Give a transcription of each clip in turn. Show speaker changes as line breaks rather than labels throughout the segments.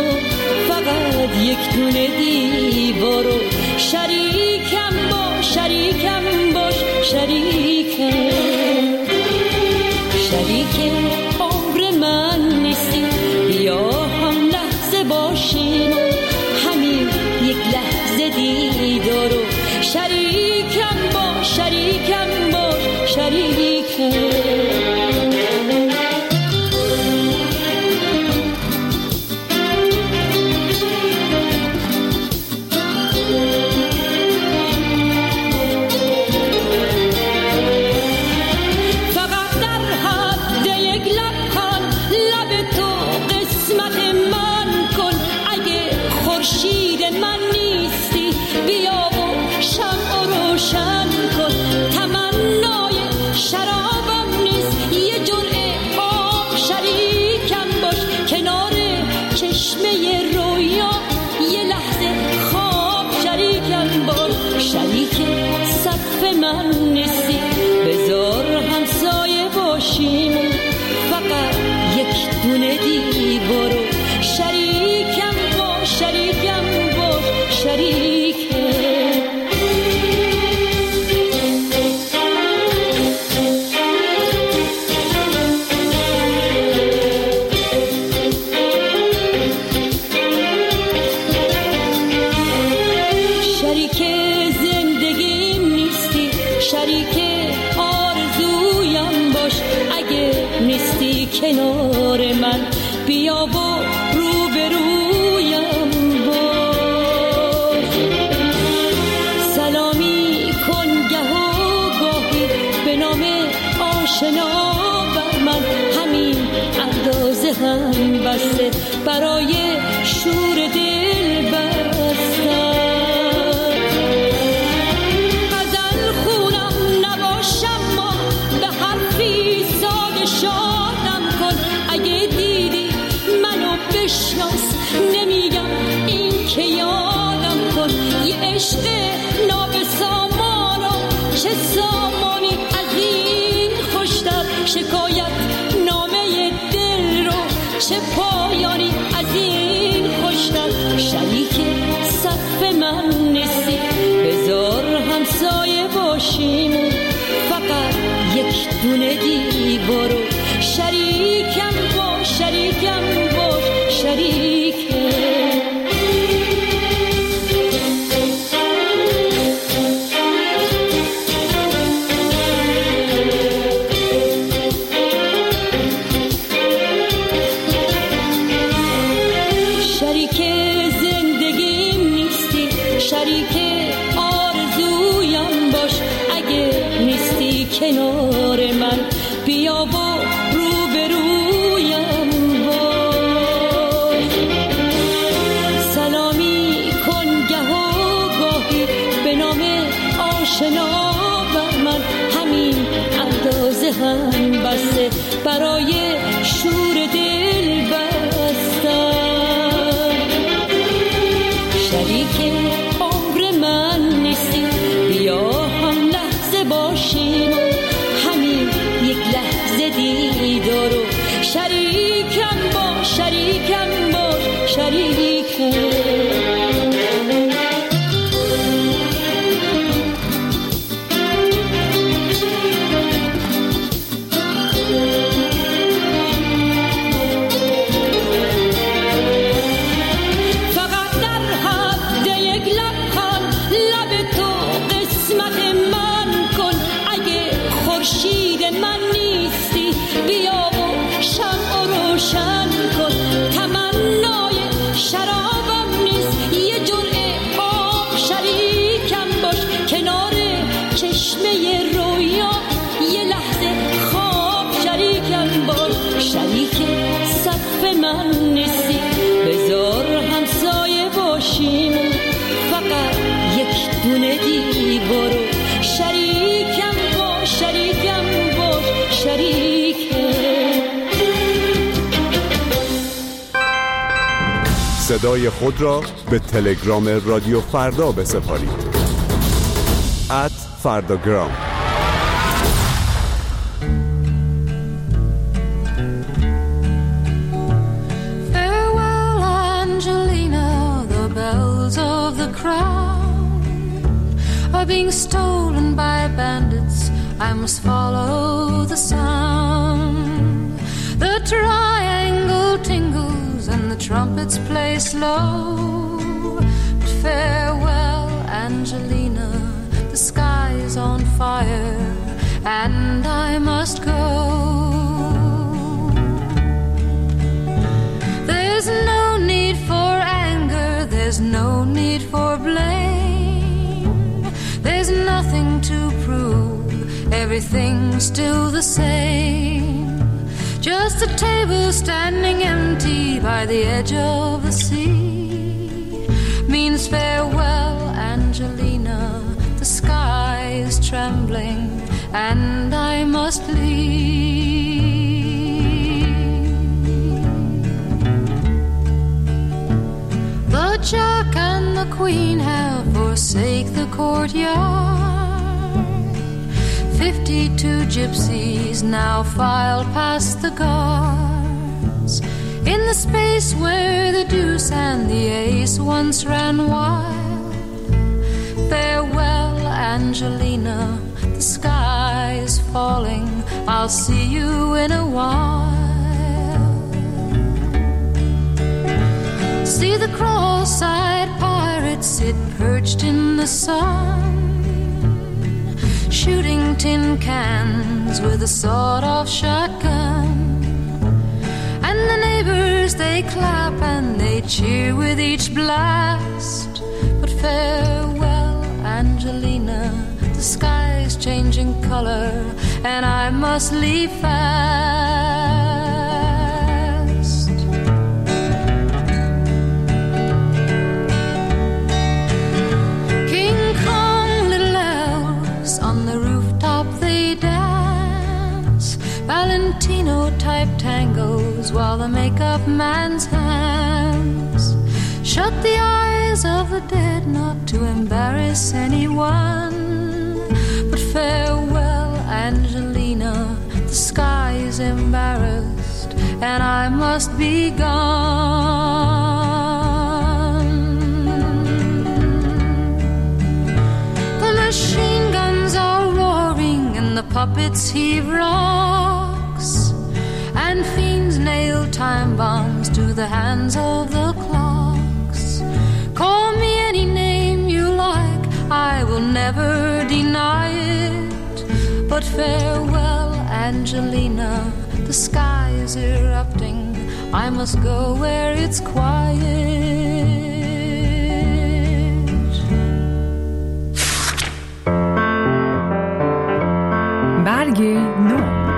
فقط یک دونه دیوارو شریکم باش شریکم باش شریک عمر من نیستی بیا هم لحظه باشیم همین یک لحظه دیدارو شریکم باش شریکم باش شریکم من نیستی بذار همسایه باشیم فقط یک دونه دیوارو شریکم باش شریکم باش شریکم کنار من بیا و روبرویم باش سلامی کن گه و گاهی به نام آشنا بر من همین اندازه هم بسته برای شور دل بستم غزل خونم نباشم ما به حرفی ساده شادم کن اگه دیدی منو بشناس نمیگم این که یادم کن یه عشق نابسامانا چه سامانی از این خوشتر شکایت نامه دل رو چه پایانی از این خوشتر شریک صف من نیستی بذار همسایه باشیم فقط یک دونه دیوارو شریکم باش شریکم باش شریکم شریک زندگیم نیستی شریک آرزویم باش اگه نیستی کنار من بیا و روبرویم باش سلامی کن گه و گاهی به نام آشنا بر من همین اندازه هم بسته برای شور دل بستم شریک عمر من نیستی بیا هم لحظه باشیم همین یک لحظه دیدارو شریکم باش شریکم باش شریکم من نیستی بذار همسایه باشیم فقط یک دونه دیوارو شریکم باش شریکم باش شریکم
صدای خود را به تلگرام رادیو فردا بسپارید @فرداگرام.
are being stolen by bandits, I must follow the sound. The triangle tingles and the trumpets play slow. But farewell, Angelina, the sky's on fire and I must go. There's no need for anger, there's no need for blame. There's nothing to prove, everything's still the same. Just a table standing empty by the edge of the sea means farewell, Angelina, the sky is trembling and I must leave. The Jack and the Queen have forsake the courtyard. 52 gypsies now file past the guards in the space where the deuce and the ace once ran wild. Farewell, Angelina, the sky is falling, I'll see you in a while. See the cross-eyed pirates sit perched in the sun, shooting tin cans with a sawed-off shotgun. And the neighbors, they clap and they cheer with each blast. But farewell, Angelina, the sky's changing color and I must leave fast. King Kong, little elves on the rooftop they dance, Valentino-type tangos while the makeup man's hands shut the eyes of the dead not to embarrass anyone. But farewell, Angelina, the sky is embarrassed and I must be gone. The machine guns are roaring and the puppets heave rocks, and fiends nail time bombs to the hands of the clocks. Call me any name you like, I will never deny it. But farewell, Angelina, the sky is erupting, I must go where it's quiet.
برگ نو.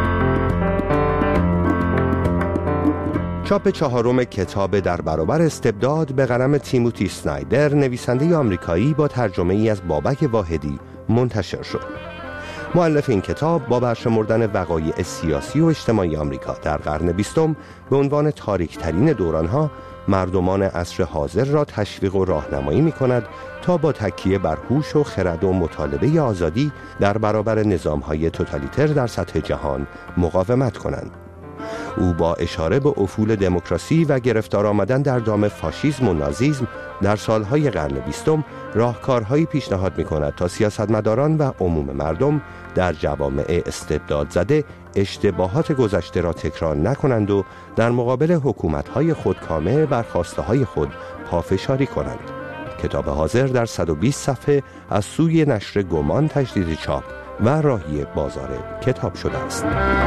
چاپ چهارم کتاب در برابر استبداد به قلم تیموتی اسنایدر، نویسنده آمریکایی، با ترجمه ای از بابک واحدی منتشر شد. مؤلف این کتاب با برشمردن وقایع سیاسی و اجتماعی آمریکا در قرن 20 به عنوان تاریک‌ترین دورانها مردمان عصر حاضر را تشویق و راهنمایی می‌کند تا با تکیه بر هوش و خرد و مطالبه آزادی در برابر نظام‌های توتالیتر در سطح جهان مقاومت کنند. او با اشاره به افول دموکراسی و گرفتار آمدن در دام فاشیسم و نازیسم در سالهای قرن 20 راهکارهایی پیشنهاد می‌کند تا سیاستمداران و عموم مردم در جوامع استبداد زده اشتباهات گذشته را تکرار نکنند و در مقابل حکومت‌های خودکامه بر خواسته‌های خود پافشاری کنند. کتاب حاضر در 120 صفحه از سوی نشر گمان تجدید چاپ و راهی بازار کتاب شده است.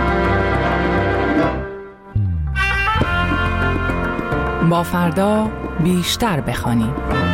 با فردا بیشتر بخوانیم.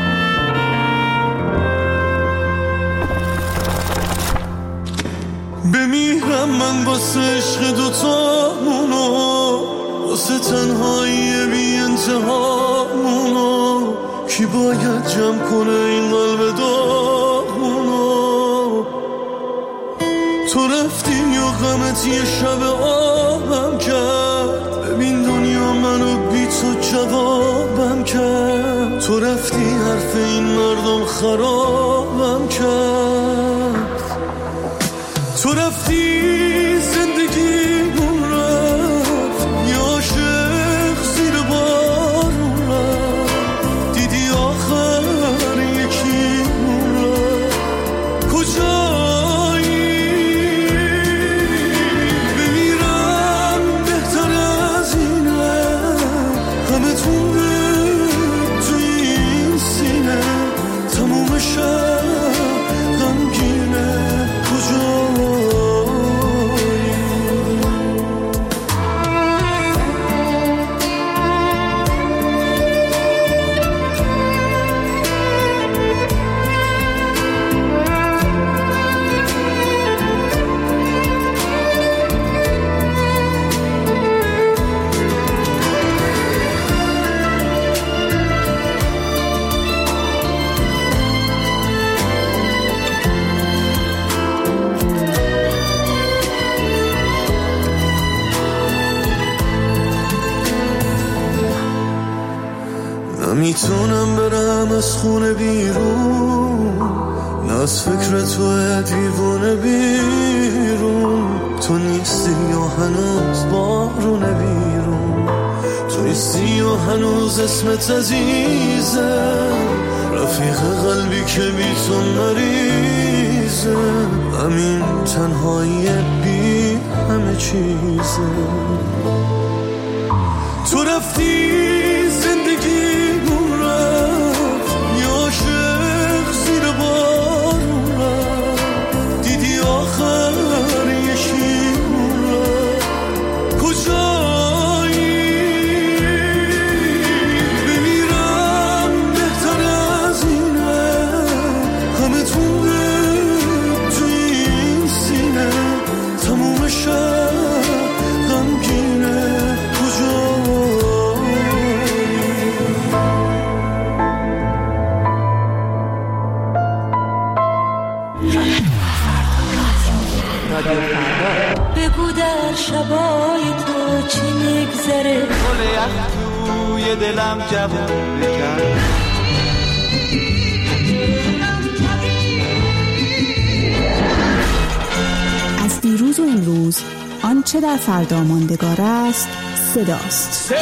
بمیرم من واسه عشق دوتامونو، واسه تنهایی بی انتهامونو، کی باید جمع کنه این قلب داغونو؟ تو رفتی یا غمت یه شب آبم کرد، ببین دنیا منو بی تو جوابم کرد. تو رفتی حرف این مردم خرابم کرد. تو رفتی زندگیمون رفت، یه عاشق زیر بارون رفت. دیدی آخر یکیمون رفت، نمیتونم برم از خونه بیرون، نه از فکر تو دیوونه بیرون. تو نیستی یا هنوز بارونه بیرون، تو نیستی یا هنوز اسمت عزیزه، رفیق قلبی که بی تو مریضه. همین تنهایی بی همه چیزه. تو رفتی زندگیمون رفت، یا عاشق زیر بارون رفت، دیدی آخر یشیمون رفت. کجایی بمیرم بهتر از اینه، همه تونه تو این سینه، تموم شب غمگینه.
بگو در شبای تو چی میگذره،
گل یخ توی دلم جوون بکن.
از دیروز و امروز آنچه در فردا ماندگار است صداست.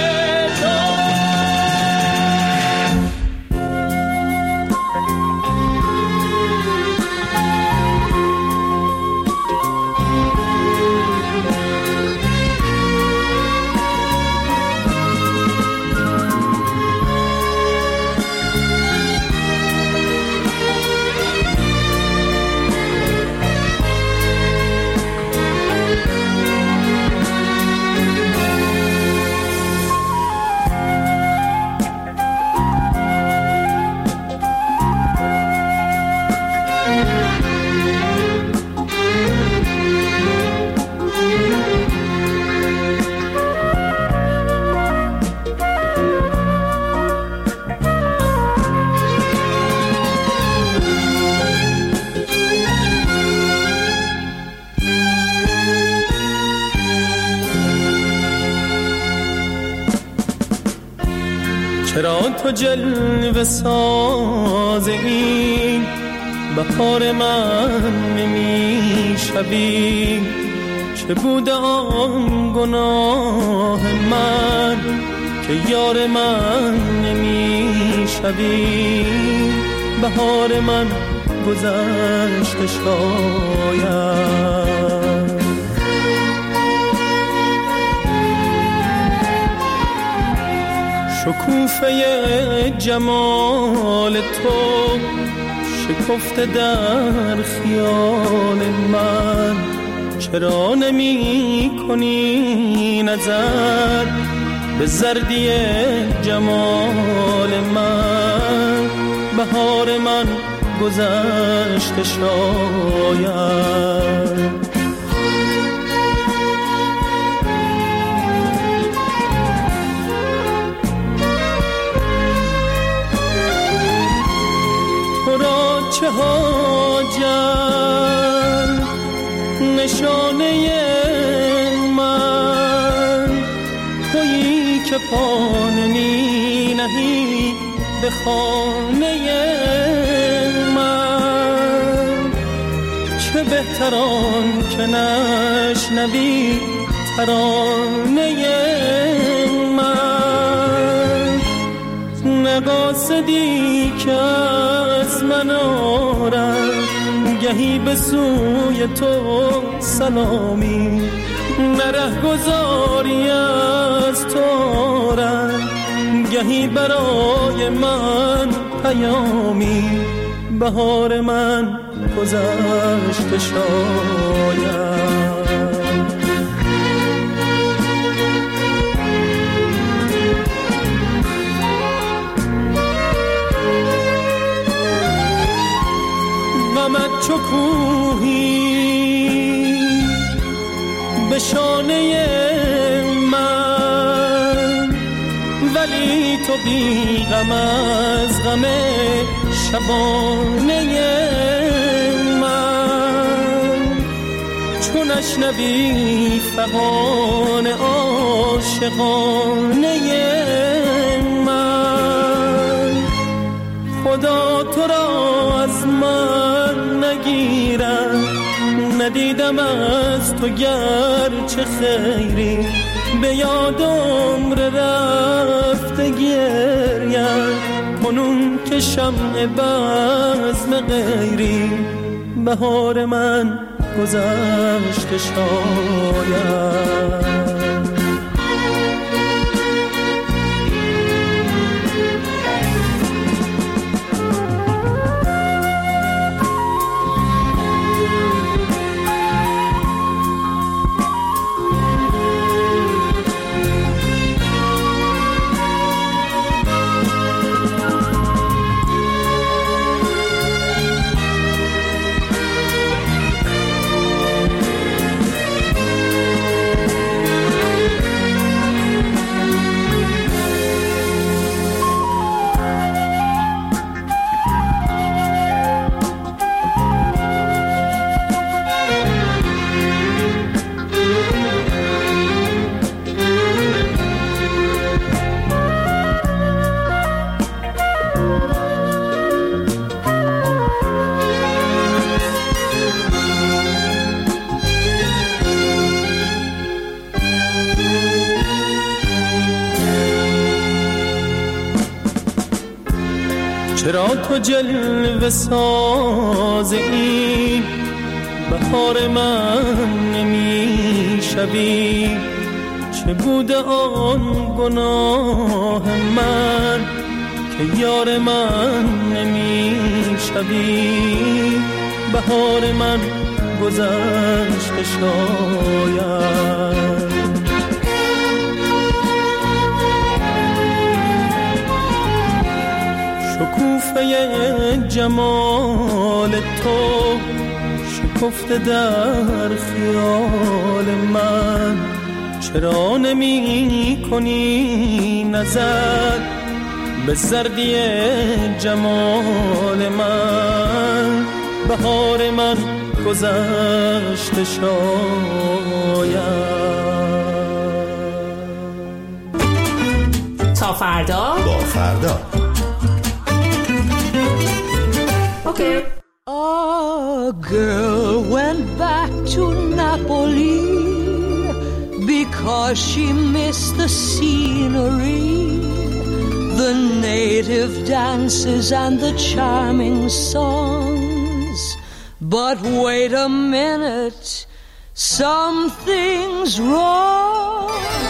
چرا تو جلوه ساز این بهار من نمیشوی؟ چه بوده آن گناه من که یار من نمیشوی؟ بهار من گذشته شاید، شکوفه جمال تو شکفته در خیال من. چرا نمی کنی نظر به زردی جمال من؟ بهار من گذشته شاید. چه حاجت نشانه من تویی که پا نمی نهی به خانه من. چه بهتران که نشنوی ترانه من، نقاصدی که از من آرد گهی به سوی تو سلامی، نره گذاری از تو آرد گهی برای من پیامی. بهار من گذشته شاید. غمت چو کوهی به شانه من، ولی تو بی غم از غم شبانه من. چون نشنوی فغان عاشقانه من، خدا تو را از من نگیرد، ندیدم از تو گرچه خیری، به یاد عمر رفته گریم، کنون که شمع بزم غیری، بهار من گذشته شاید. چرا تو جلوه ساز این بهار من نمی شوی؟ چه بوده آن گناه من که یار من نمی شوی؟ بهار من گذشته شاید. شکوفه جمال تو شکفته در خیال من، چرا نمی کنی نظر به زردی جمال من؟ بهار من گذشته شاید.
تا فردا
با فردا.
اوکی.
A girl went back to Napoli because she missed the scenery, the native dances and the charming songs. But wait a minute, something's wrong.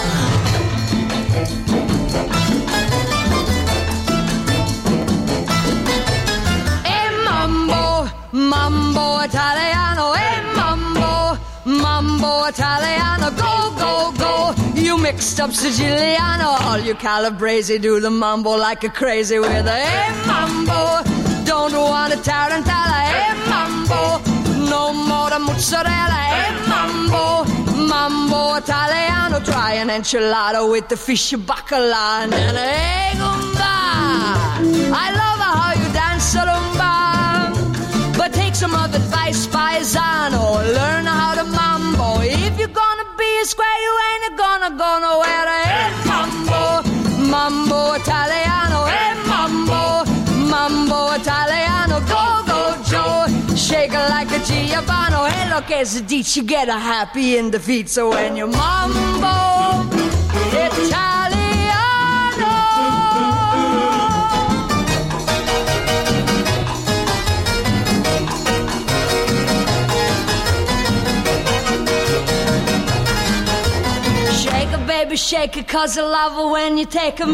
Mambo Italiano, hey mambo, mambo Italiano, go, go, go. You mixed up Siciliano, all you Calabrese do the mambo like a crazy with a hey mambo. Don't want a tarantella, hey mambo. No more the mozzarella, hey mambo, mambo Italiano. Try an enchilada with the fish bacala and then hey gumba. I love how you dance rumba. But take some of advice, paisano. Learn how to mambo. If you're gonna be a square, you ain't gonna go nowhere. Hey, mambo, mambo Italiano. Hey, mambo, mambo Italiano. Go, go, Joe. Shake it like a Giovanni. Hey, look, as a ditch, you get a happy in the feet. So when you mambo Italiano. Baby, shake it, 'cause I love it when you take me.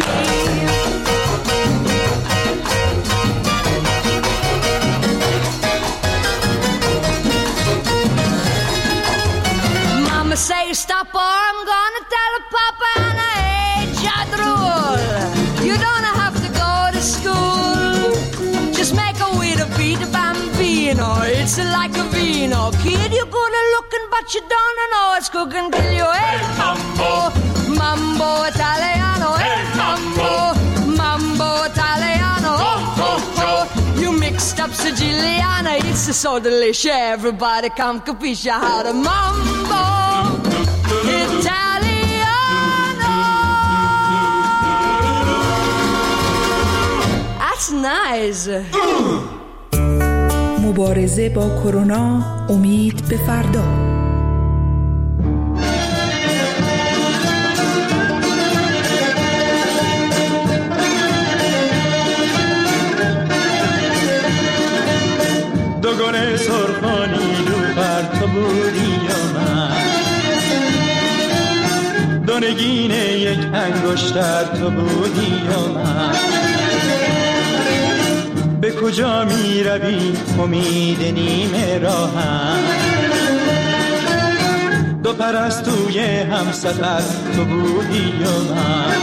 Mama say stop or I'm gonna tell her Papa and I hate your rule. You don't have to go to school. Just make a way to beat the bambino. It's like a vino. Kid, you're good at looking, but you don't know it's cooking till you hey mambo. Mambo Italiano, hey mambo, mambo Italiano, oh, oh, oh. You mixed up Siciliana, it's so delicious. Everybody come capisce how to mambo Italiano. That's nice.
مبارزه با کرونا، امید به فردا.
دو گل سرخانی رو بر تو بودی یا من، دو نگین یک انگشتر تو بودی یا من. به کجا می روی امید نیمه راهم، دو پرستوی هم سفر تو بودی یا من.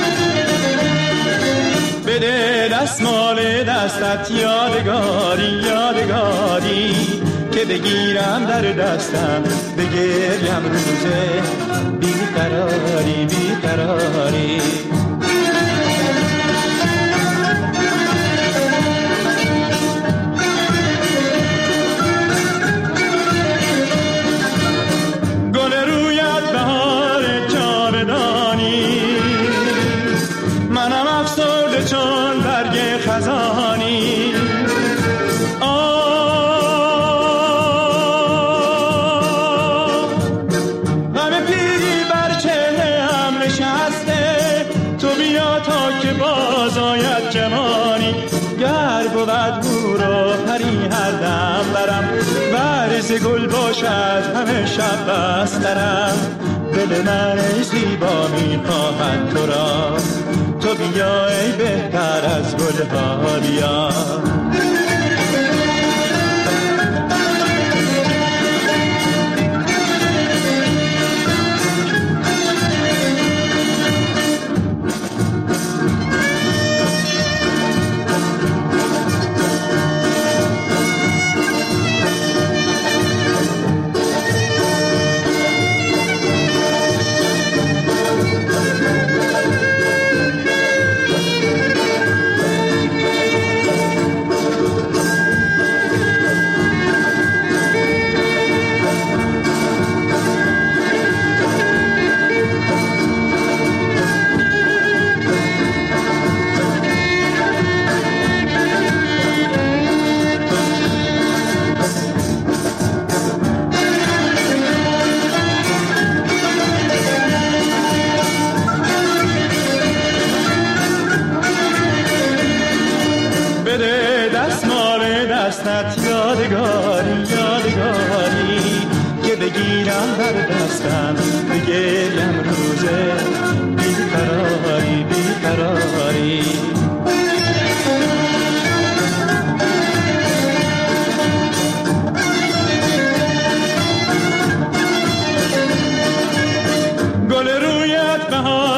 بده دستمال دستت یادگاری یادگاری، که بگیرم در دستم بگریم روزه بیقراری بیقراری. گل رویت بهار جاودانی، منم افسرده چون برگ خزانی. غم پیری بر چهره هم نشسته، تو بیا تا که باز آید جوانی. گر بود هورا پری هر دم برم، برز گل باشد همه شب بسترم. دل من ای زیبا میخواهد تو را، تو بیا ای بهتر از گلها بیا. دستت یادگاری یادگاری، که بگیرم در دستم بگریم روزه بیقراری بیقراری. گل رویت بهار